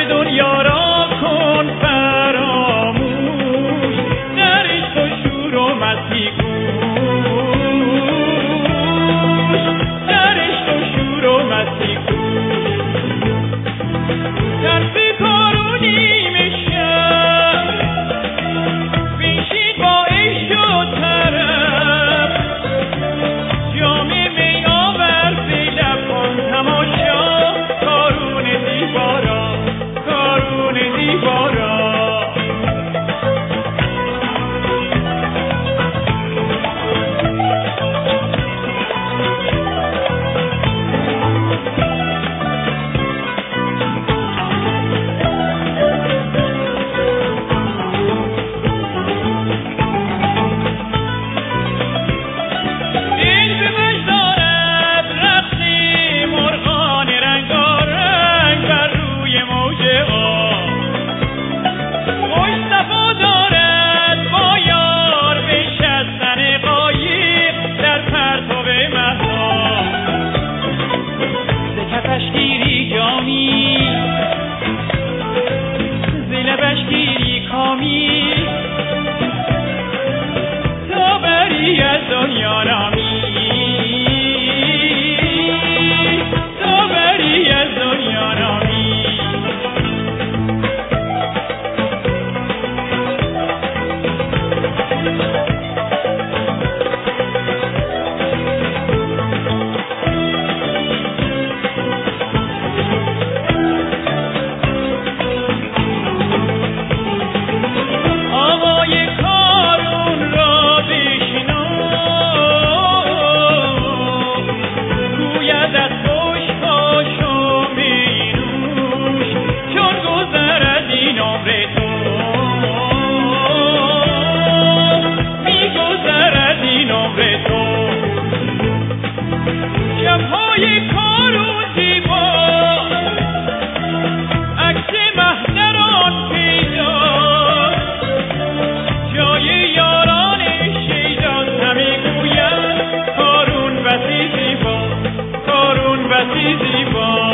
دنیا را کن فراموش، در عشق و شور و مستی کوش، در عشق و شور و مستی کوش. در فکر و نیمه شب بنشین با عشق و طرب، جام می آور به لب کن تماشا، کارون دیوارا، کارون دیوارا. تا بری از دنیا رامی، تا بری از دنیا رامی. شب‌های کارون زیبا، عکس محضران پیدا، جای یاران شیداست. همه گویند کارون بسی زیبا، کارون بسی زیبا.